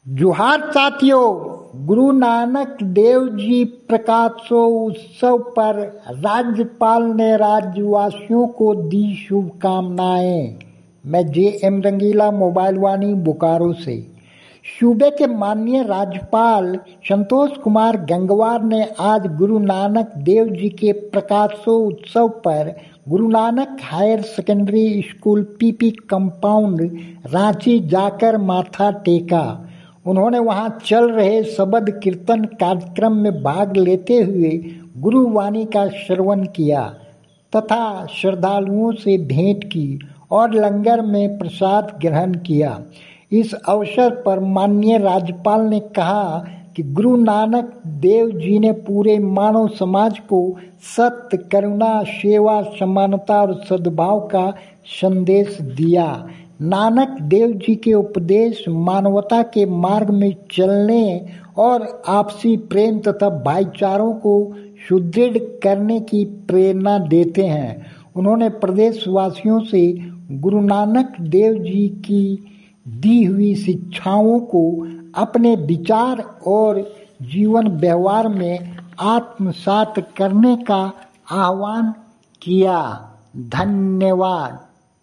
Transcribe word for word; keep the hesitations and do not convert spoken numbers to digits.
जोहार साथियों, गुरु नानक देव जी प्रकाशोत्सव पर राज्यपाल ने राज्यवासियों को दी शुभकामनाएं। मैं J M Rangila, mobile Vani Bokaro से। सूबे के माननीय राज्यपाल संतोष कुमार गंगवार ने आज गुरु नानक देव जी के प्रकाशोत्सव पर Guru Nanak higher secondary school P P compound Ranchi जाकर माथा टेका। उन्होंने वहां चल रहे शबद कीर्तन कार्यक्रम में भाग लेते हुए गुरुवाणी का श्रवण किया तथा श्रद्धालुओं से भेंट की और लंगर में प्रसाद ग्रहण किया। इस अवसर पर माननीय राज्यपाल ने कहा कि गुरु नानक देव जी ने पूरे मानव समाज को सत्य, करुणा, सेवा, समानता और सद्भाव का संदेश दिया। नानक देव जी के उपदेश मानवता के मार्ग में चलने और आपसी प्रेम तथा भाईचारों को सुदृढ़ करने की प्रेरणा देते हैं। उन्होंने प्रदेशवासियों से गुरु नानक देव जी की दी हुई शिक्षाओं को अपने विचार और जीवन व्यवहार में आत्मसात करने का आह्वान किया। धन्यवाद।